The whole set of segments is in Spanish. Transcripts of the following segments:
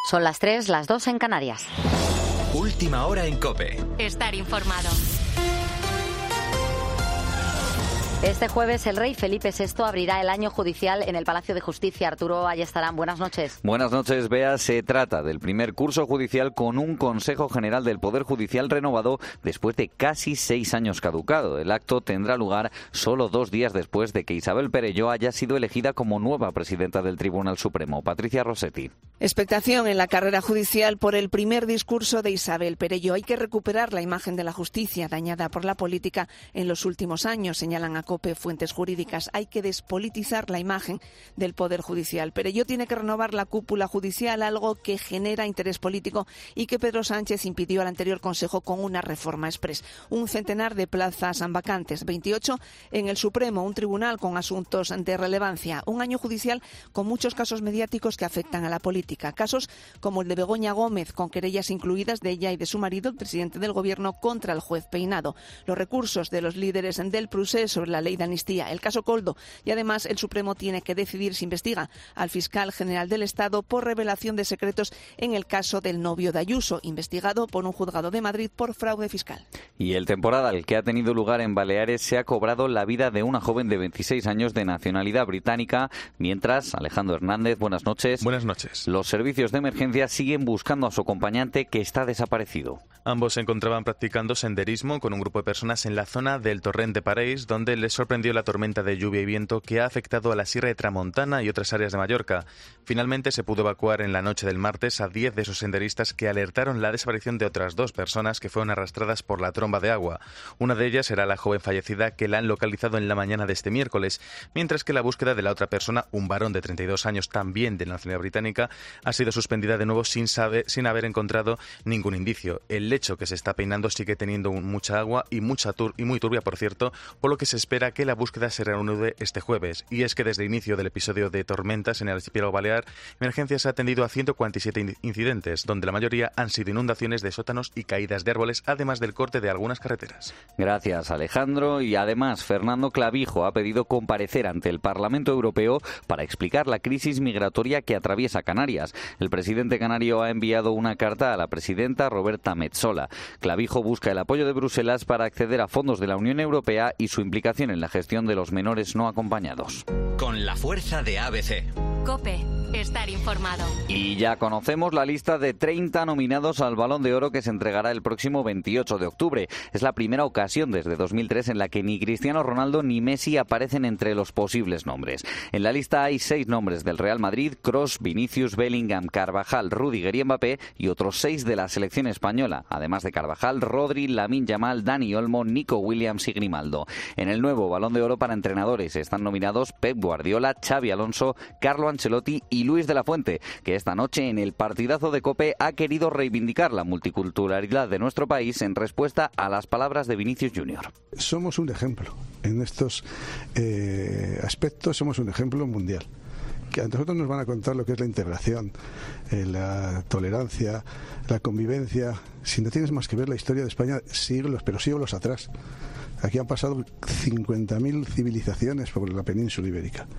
Son las 3, las 2 en Canarias. Última hora en COPE. Estar informado. Este jueves el rey Felipe VI abrirá el año judicial en el Palacio de Justicia. Arturo Ayestarán, buenas noches. Buenas noches, Bea. Se trata del primer curso judicial con un Consejo General del Poder Judicial renovado después de casi 6 años caducado. El acto tendrá lugar solo 2 días después de que Isabel Perelló haya sido elegida como nueva presidenta del Tribunal Supremo. Patricia Rossetti. Expectación en la carrera judicial por el primer discurso de Isabel Perelló. Hay que recuperar la imagen de la justicia dañada por la política en los últimos años, señalan a COPE fuentes jurídicas. Hay que despolitizar la imagen del Poder Judicial. Perelló tiene que renovar la cúpula judicial, algo que genera interés político y que Pedro Sánchez impidió al anterior Consejo con una reforma exprés. Un centenar de plazas vacantes, 28 en el Supremo, un tribunal con asuntos de relevancia, un año judicial con muchos casos mediáticos que afectan a la política. Casos como el de Begoña Gómez, con querellas incluidas de ella y de su marido, el presidente del Gobierno, contra el juez Peinado. Los recursos de los líderes del procés sobre la ley de amnistía, el caso Coldo, y además el Supremo tiene que decidir si investiga al fiscal general del Estado por revelación de secretos en el caso del novio de Ayuso, investigado por un juzgado de Madrid por fraude fiscal. Y el temporal que ha tenido lugar en Baleares se ha cobrado la vida de una joven de 26 años de nacionalidad británica, mientras, Alejandro Hernández, buenas noches. Buenas noches. Los servicios de emergencia siguen buscando a su acompañante que está desaparecido. Ambos se encontraban practicando senderismo con un grupo de personas en la zona del Torrent de París, donde les sorprendió la tormenta de lluvia y viento que ha afectado a la Sierra de Tramontana y otras áreas de Mallorca. Finalmente se pudo evacuar en la noche del martes a 10 de esos senderistas que alertaron la desaparición de otras 2 personas que fueron arrastradas por la tromba de agua. Una de ellas era la joven fallecida, que la han localizado en la mañana de este miércoles, mientras que la búsqueda de la otra persona, un varón de 32 años también de nacionalidad británica, ha sido suspendida de nuevo sin haber encontrado ningún indicio. El lecho que se está peinando sigue teniendo mucha agua y muy turbia, por cierto, por lo que se espera que la búsqueda se reanude este jueves. Y es que desde el inicio del episodio de tormentas en el archipiélago balear, Emergencias ha atendido a 147 incidentes, donde la mayoría han sido inundaciones de sótanos y caídas de árboles, además del corte de algunas carreteras. Gracias, Alejandro. Y además, Fernando Clavijo ha pedido comparecer ante el Parlamento Europeo para explicar la crisis migratoria que atraviesa Canarias. El presidente canario ha enviado una carta a la presidenta Roberta Metsola. Clavijo busca el apoyo de Bruselas para acceder a fondos de la Unión Europea y su implicación en la gestión de los menores no acompañados. Con la fuerza de ABC. COPE. Estar informado. Y ya conocemos la lista de 30 nominados al Balón de Oro que se entregará el próximo 28 de octubre. Es la primera ocasión desde 2003 en la que ni Cristiano Ronaldo ni Messi aparecen entre los posibles nombres. En la lista hay 6 nombres del Real Madrid: Kroos, Vinicius, Bellingham, Carvajal, Rüdiger y Mbappé, y otros 6 de la selección española, además de Carvajal, Rodri, Lamine Yamal, Dani Olmo, Nico Williams y Grimaldo. En el nuevo Balón de Oro para entrenadores están nominados Pep Guardiola, Xabi Alonso, Carlo Ancelotti y Luis de la Fuente, que esta noche en el partidazo de COPE ha querido reivindicar la multiculturalidad de nuestro país en respuesta a las palabras de Vinicius Junior. Somos un ejemplo en estos aspectos, somos un ejemplo mundial. Que a nosotros nos van a contar lo que es la integración, la tolerancia, la convivencia. Si no tienes más que ver la historia de España, siglos, pero siglos atrás. Aquí han pasado 50.000 civilizaciones por la península ibérica.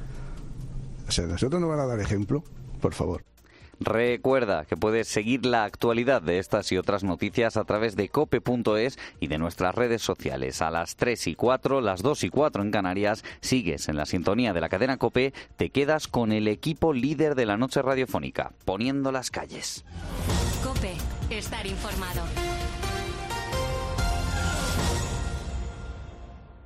O sea, nosotros nos van a dar ejemplo, por favor. Recuerda que puedes seguir la actualidad de estas y otras noticias a través de cope.es y de nuestras redes sociales. A las 3 y 4, las 2 y 4 en Canarias, sigues en la sintonía de la cadena COPE, te quedas con el equipo líder de la noche radiofónica, poniendo las calles. COPE. Estar informado.